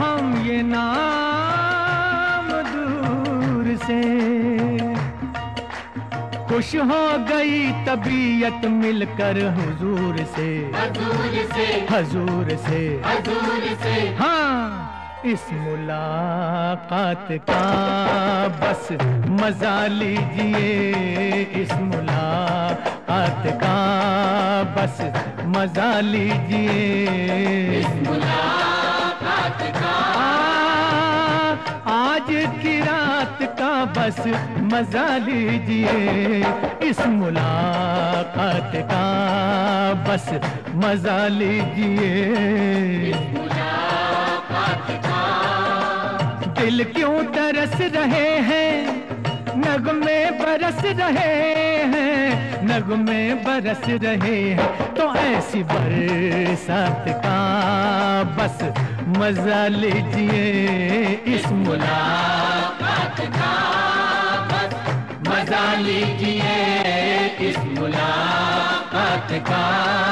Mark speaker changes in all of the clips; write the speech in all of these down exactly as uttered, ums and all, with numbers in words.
Speaker 1: हम ये नाम दूर से। खुश हो गई तबीयत मिलकर हुजूर से,
Speaker 2: हजूर से,
Speaker 1: हजूर से,
Speaker 2: हजूर से।
Speaker 1: हाँ, इस मुलाकात का बस मजा लीजिए, इस मुलाकात का बस मजा लीजिए,
Speaker 2: इस मुलाकात का
Speaker 1: आज की रात का बस मजा लीजिए, इस मुलाकात का बस मजा लीजिए,
Speaker 2: इस मुलाकात का।
Speaker 1: दिल क्यों तरस रहे हैं, नगमे बरस रहे हैं, नगमे बरस रहे हैं, तो ऐसी बरसात का बस मजा लीजिए, इस
Speaker 2: मुलाकात का बस मजा लीजिए, इस मुलाकात का।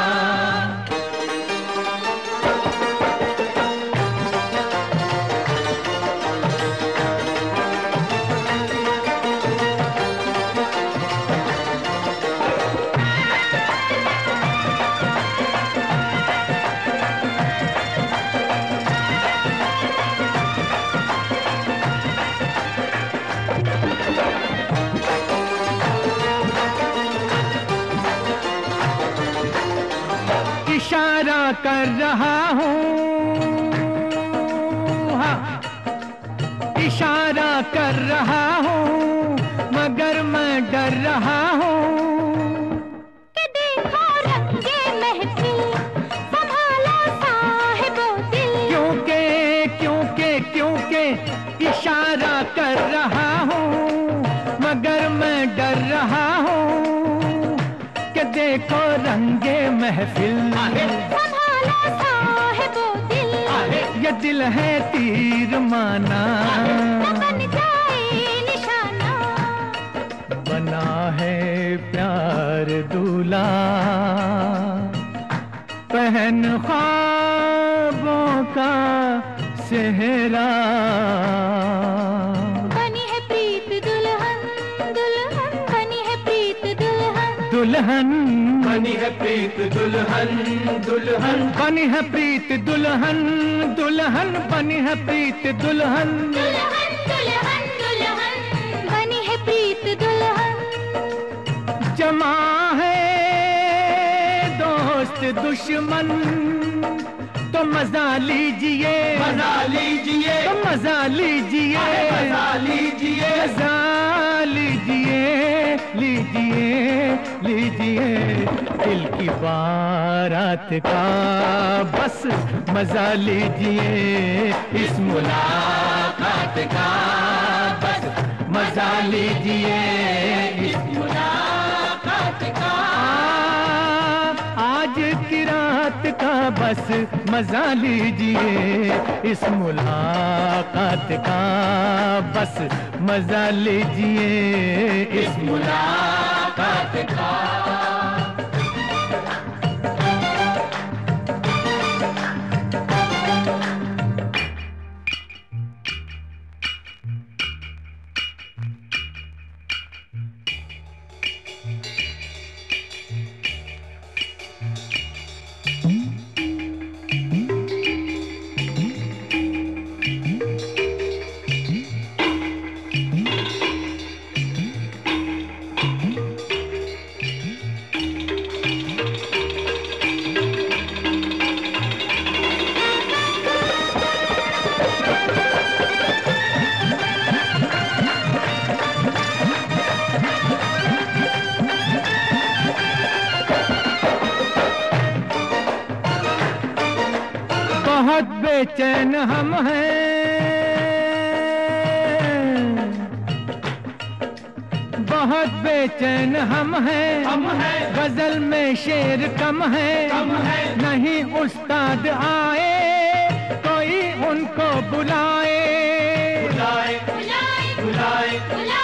Speaker 1: इशारा कर रहा हूँ, हाँ, इशारा कर रहा हूँ, मगर मैं डर रहा हूँ
Speaker 3: कि देखो रंगे महफिल संभाला साहिबो दिल।
Speaker 1: क्योंकि क्योंकि क्योंकि इशारा कर रहा हूँ, मगर मैं डर रहा हूँ कि देखो रंगे महफिल
Speaker 3: संभाला साहिबो दिल।
Speaker 1: ये दिल है तीर माना,
Speaker 3: न बन जाए निशाना,
Speaker 1: बना है प्यार दूल्हा, पहन ख्वाबों का सेहरा,
Speaker 3: बनी है प्रीत दुल्हन, दुल्हन बनी है प्रीत दुल्हन,
Speaker 1: दुल्हन
Speaker 2: बनी है प्रीत दुल्हन, दुल्हन
Speaker 1: बनी है प्रीत दुल्हन, दुल्हन बनी है प्रीत दुल्हन,
Speaker 3: दुल्हन दुल्हन दुल्हन बनी है प्रीत दुल्हन।
Speaker 1: जमा है दोस्त दुश्मन, तो मजा लीजिए,
Speaker 2: मजा लीजिए,
Speaker 1: तो मजा लीजिए,
Speaker 2: मजा लीजिए,
Speaker 1: मजा लीजिए, लीजिए लीजिए, दिल की बारात का बस मजा लीजिए, इस
Speaker 2: मुलाकात का बस मजा लीजिए, इस मुलाकात का।
Speaker 1: आज की रात का बस मजा लीजिए, इस मुलाकात का बस मजा लीजिए,
Speaker 2: इस मुलाकात का।
Speaker 1: बहुत बेचैन हम हैं, बहुत बेचैन हम हैं,
Speaker 2: हम हैं,
Speaker 1: गजल में शेर कम है,
Speaker 2: कम है,
Speaker 1: नहीं उस्ताद आए कोई उनको बुलाए,
Speaker 2: बुलाए,
Speaker 3: बुलाए
Speaker 2: बुलाए,
Speaker 3: बुलाए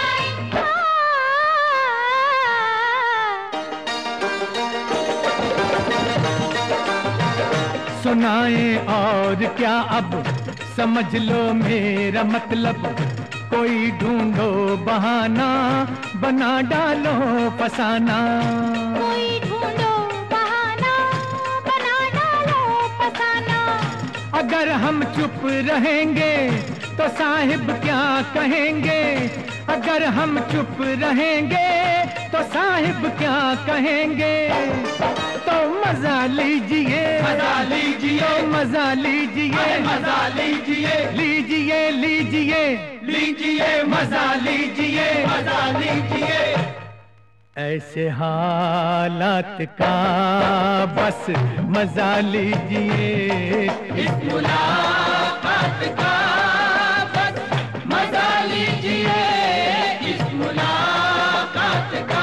Speaker 1: सुनाए और क्या अब समझ लो मेरा मतलब, कोई ढूंढो बहाना, बना डालो फसाना।
Speaker 3: कोई ढूंढो बहाना, बना डालो फसाना।
Speaker 1: अगर हम चुप रहेंगे तो साहिब क्या कहेंगे, अगर हम चुप रहेंगे तो साहिब क्या कहेंगे। तो मजा लीजिए,
Speaker 2: मजा लीजिए,
Speaker 1: तो मजा लीजिए,
Speaker 2: मजा लीजिए,
Speaker 1: लीजिए लीजिए
Speaker 2: लीजिए, मजा लीजिए, मजा लीजिए।
Speaker 1: ऐसे हालात का बस मजा लीजिए,
Speaker 2: इस मुलाकात का बस मजा लीजिए, इस मुलाकात का।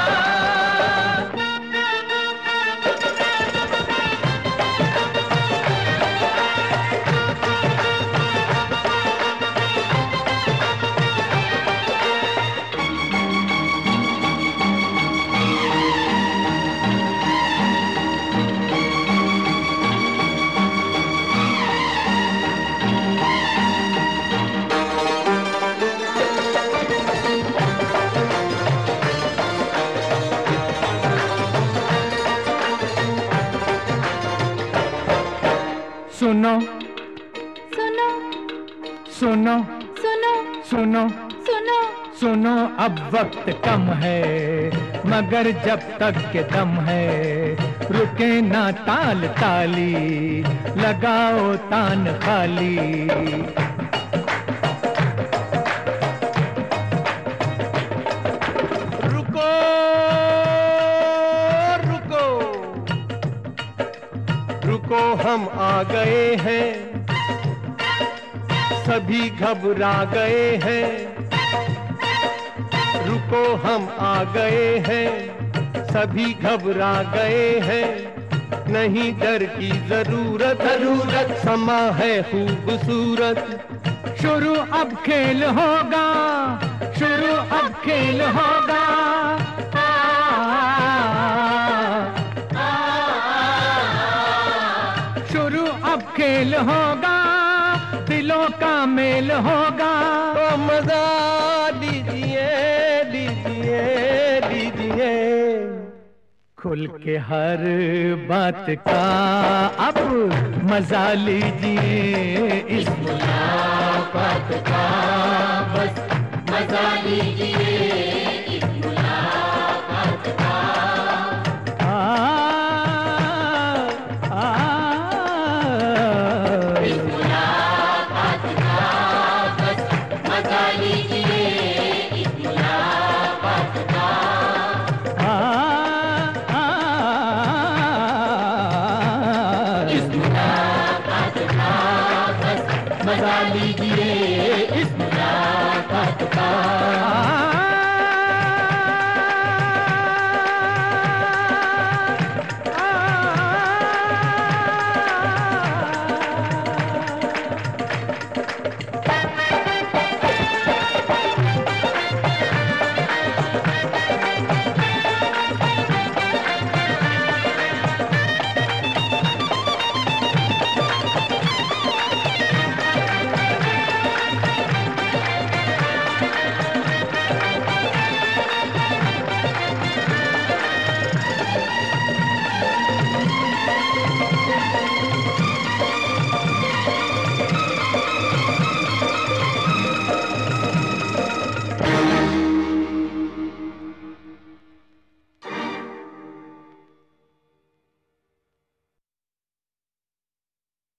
Speaker 1: सुनो
Speaker 3: सुनो
Speaker 1: सुनो
Speaker 3: सुनो
Speaker 1: सुनो
Speaker 3: सुनो
Speaker 1: सुनो, अब वक्त कम है मगर जब तक के दम है, रुके ना ताल ताली, लगाओ तान खाली। रुको रुको रुको, हम आ गए हैं, सभी घबरा गए हैं। रुको हम आ गए हैं, सभी घबरा गए हैं। नहीं डर की जरूरत, जरूरत समा है खूबसूरत। शुरू अब खेल होगा, शुरू अब खेल होगा। आ, आ, शुरू अब खेल होगा, दिलों का मेल होगा। तो मजा लीजिए लीजिए लीजिए, खुल के हर बात का अब मजा लीजिए, इस
Speaker 2: मुलाकात का बस मजा लीजिए, इस मुलाकात का।
Speaker 1: आ, आ,
Speaker 2: इस मुलाकात का बस मजा लीजिए, इस मुलाकात का।
Speaker 1: आ, आ,
Speaker 2: इस मुलाकात का बस मजा लीजिए, इस मुलाकात का।